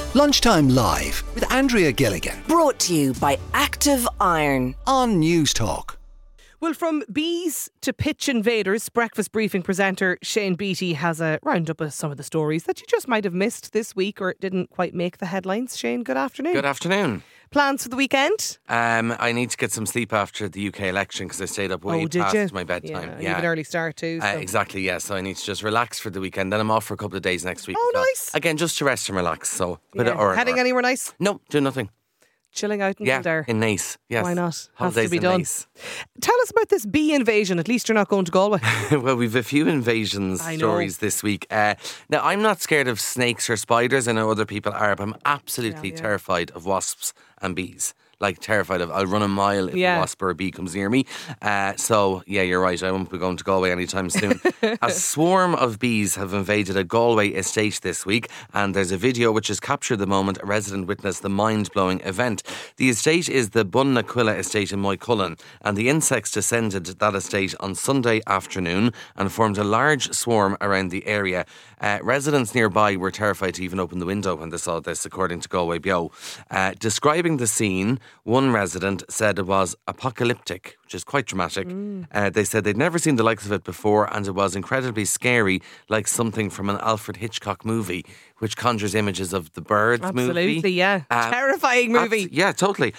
Lunchtime Live with Andrea Gilligan Brought to you by Active Iron on News Talk. Well, from bees to pitch invaders, breakfast briefing presenter Shane Beattie has a roundup of some of the stories that you just might have missed this week or didn't quite make the headlines. Shane, good afternoon. Good afternoon. Plans for the weekend? I need to get some sleep after the UK election because I stayed up way past my bedtime. Yeah, you have an early start too. So. Exactly, yeah. So I need to just relax for the weekend. Then I'm off for a couple of days next week. Oh, nice. Again, just to rest and relax. So Heading anywhere nice? No, do nothing. Chilling out in Kildare. In Nice. Yes. Why not? Holidays Has to be in done. Nice. Tell us about this bee invasion. At least you're not going to Galway. Well, we've a few invasion stories this week. Now, I'm not scared of snakes or spiders. I know other people are, but I'm absolutely terrified of wasps and bees. Like terrified of, I'll run a mile if a wasp or a bee comes near me. So, you're right. I won't be going to Galway anytime soon. A swarm of bees have invaded a Galway estate this week, and there's a video which has captured the moment a resident witnessed the mind-blowing event. The estate is the Bunnaquilla estate in Moycullen, and the insects descended that estate on Sunday afternoon and formed a large swarm around the area. Residents nearby were terrified to even open the window when they saw this, according to Galway Bio. Describing the scene, one resident said it was apocalyptic, which is quite dramatic. They said they'd never seen the likes of it before, and it was incredibly scary, like something from an Alfred Hitchcock movie, which conjures images of the Birds movie. Absolutely, yeah. Terrifying movie. Yeah, totally.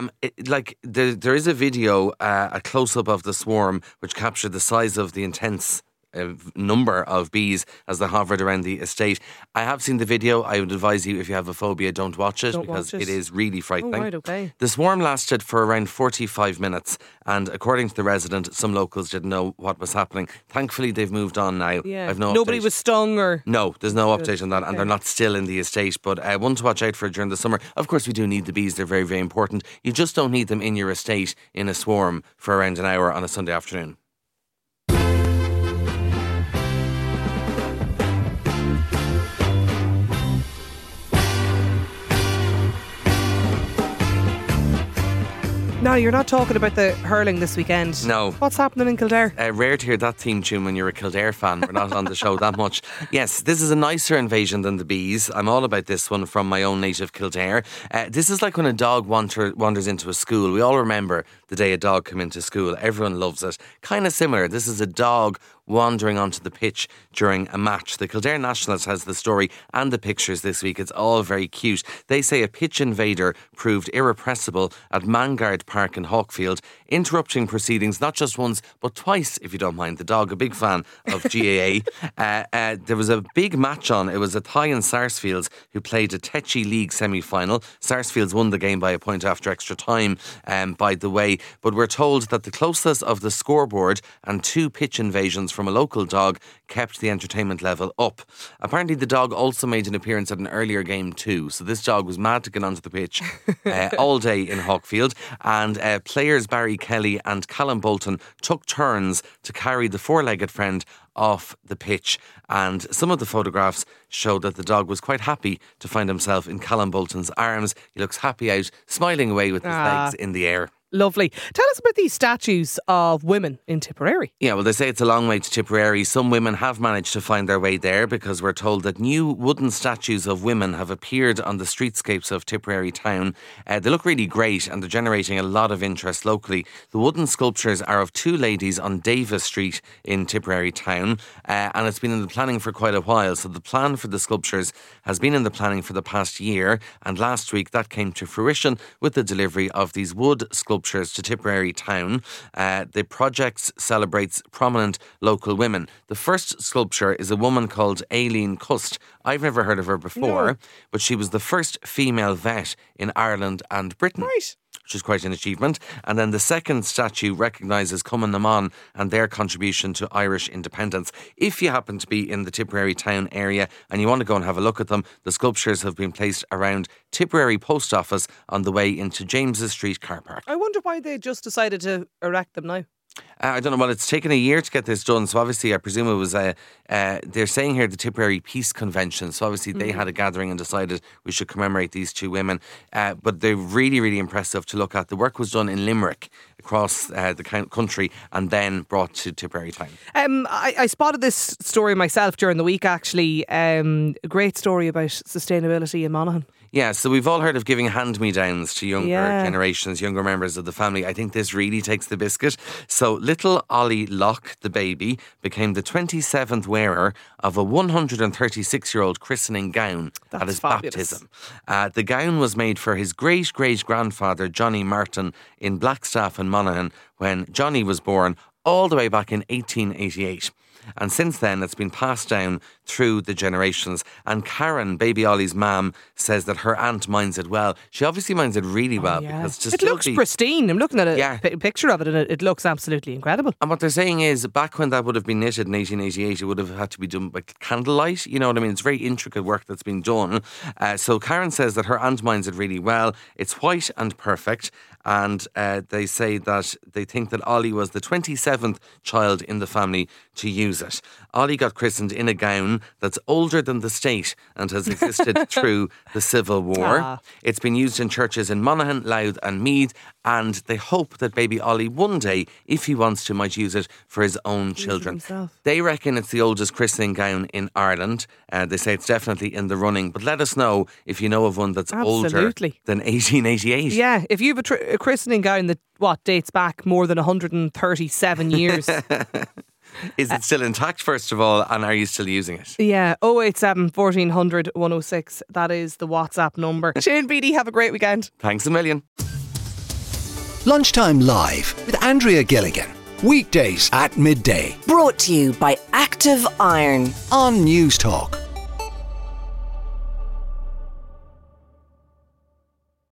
There is a video, a close-up of the swarm, which captured the size of the intense number of bees as they hovered around the estate. I have seen the video. I would advise you, if you have a phobia, don't watch it because it is really frightening. Oh, right, okay. The swarm lasted for around 45 minutes, and according to the resident, some locals didn't know what was happening. Thankfully, they've moved on now. Yeah. I've no Nobody update. Was stung or... No, there's no update on that, and they're not still in the estate, but one to watch out for during the summer. Of course, we do need the bees. They're very, very important. You just don't need them in your estate in a swarm for around an hour on a Sunday afternoon. No, you're not talking about the hurling this weekend. No. What's happening in Kildare? Rare to hear that theme tune when you're a Kildare fan. We're not on the show that much. Yes, this is a nicer invasion than the bees. I'm all about this one from my own native Kildare. This is like when a dog wanders into a school. We all remember the day a dog came into school. Everyone loves it. Kind of similar. This is a dog wandering onto the pitch during a match. The Kildare Nationalist has the story and the pictures this week. It's all very cute. They say a pitch invader proved irrepressible at Mangard Park in Hawkfield, interrupting proceedings not just once but twice, if you don't mind. The dog, a big fan of GAA. There was a big match on. It was Athy and Sarsfields who played a Tetchy League semi-final. Sarsfields won the game by a point after extra time, by the way. But we're told that the closeness of the scoreboard and two pitch invasions from a local dog kept the entertainment level up. Apparently the dog also made an appearance at an earlier game too, so this dog was mad to get onto the pitch all day in Hawkfield, and players Barry Kelly and Callum Bolton took turns to carry the four-legged friend off the pitch, and some of the photographs show that the dog was quite happy to find himself in Callum Bolton's arms. He looks happy out, smiling away with his legs in the air. Lovely. Tell us about these statues of women in Tipperary. Yeah, well, they say it's a long way to Tipperary. Some women have managed to find their way there because we're told that new wooden statues of women have appeared on the streetscapes of Tipperary town. They look really great and they're generating a lot of interest locally. The wooden sculptures are of two ladies on Davis Street in Tipperary town, and it's been in the planning for quite a while. So the plan for the sculptures has been in the planning for the past year, and last week that came to fruition with the delivery of these wood sculptures to Tipperary town. The project celebrates prominent local women. The first sculpture is a woman called Aileen Cust. I've never heard of her before, but she was the first female vet in Ireland and Britain. Right. Which is quite an achievement. And then the second statue recognises Cumann na Món and their contribution to Irish independence. If you happen to be in the Tipperary town area and you want to go and have a look at them, the sculptures have been placed around Tipperary Post Office on the way into James's Street car park. I wonder why they just decided to erect them now. I don't know. Well, it's taken a year to get this done. So obviously, I presume it was. They're saying here the Tipperary Peace Convention. So obviously, they had a gathering and decided we should commemorate these two women. But they're really, really impressive to look at. The work was done in Limerick across the country and then brought to Tipperary Town. I spotted this story myself during the week, actually. A great story about sustainability in Monaghan. Yeah, so we've all heard of giving hand-me-downs to younger generations, younger members of the family. I think this really takes the biscuit. So little Ollie Locke, the baby, became the 27th wearer of a 136-year-old christening gown at his baptism. The gown was made for his great-great-grandfather, Johnny Martin, in Blackstaff in Monaghan when Johnny was born all the way back in 1888. And since then, it's been passed down through the generations. And Karen, baby Ollie's mum, says that her aunt minds it well. She obviously minds it really well because it looks pristine. I'm looking at a picture of it and it looks absolutely incredible. And what they're saying is, back when that would have been knitted in 1888, it would have had to be done by candlelight. You know what I mean? It's very intricate work that's been done. So Karen says that her aunt minds it really well. It's white and perfect. And they say that they think that Ollie was the 27th child in the family to use it. Ollie got christened in a gown that's older than the state and has existed through the Civil War. It's been used in churches in Monaghan, Louth and Meath, and they hope that baby Ollie one day, if he wants to, might use it for his own children. They reckon it's the oldest christening gown in Ireland. They say it's definitely in the running, but let us know if you know of one that's older than 1888. Yeah, if you have a christening gown that dates back more than 137 years. Is it still intact, first of all, and are you still using it? Yeah, 087 1400 106. That is the WhatsApp number. Shane Beattie, have a great weekend. Thanks a million. Lunchtime Live with Andrea Gilligan. Weekdays at midday Brought to you by Active Iron. on News Talk.